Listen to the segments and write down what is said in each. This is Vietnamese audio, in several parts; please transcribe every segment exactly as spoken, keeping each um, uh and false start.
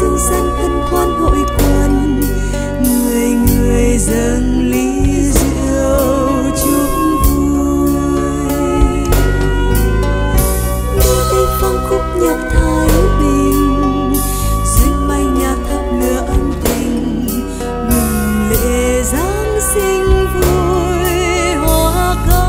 sương gian hân hoan hội quần, người người dâng ly rượu chúc vui. Đưa đây vang khúc nhạc thái bình, duyên bay nhà thắp lửa ân tình, mừng lễ Giáng sinh vui hoa ca.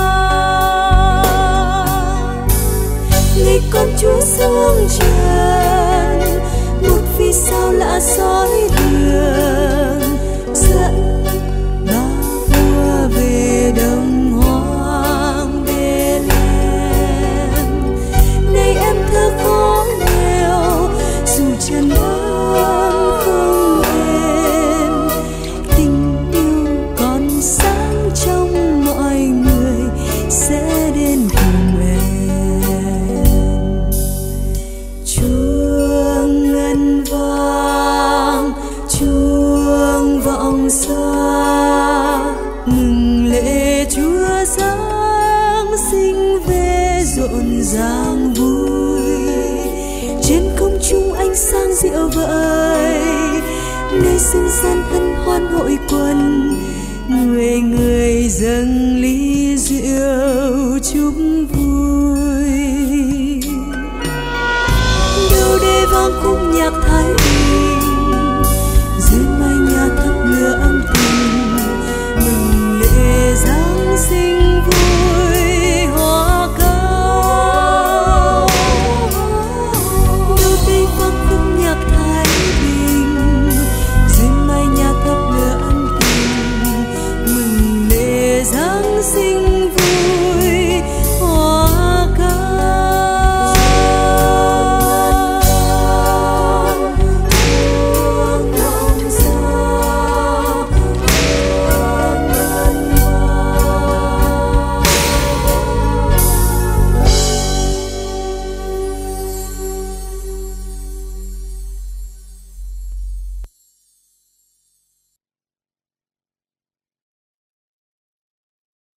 Ngày con Chúa xuống trần, một vì sao lạ soi đường, dẫn ba vua về đồng hoang Bethlehem. Này em thơ khó nghèo, dù trần ấm không êm, tình yêu còn sáng trong mọi người sẽ đến cùng em. Chuông ngân vang, chuông vọng xa, mừng lễ Chúa Giáng sinh về rộn ràng vui. Trên công chúng ánh sáng rượu vợi, nơi sương gian hân hoan hội quần, người người dâng ly rượu chúc vui. Đâu đây vang khúc nhạc thái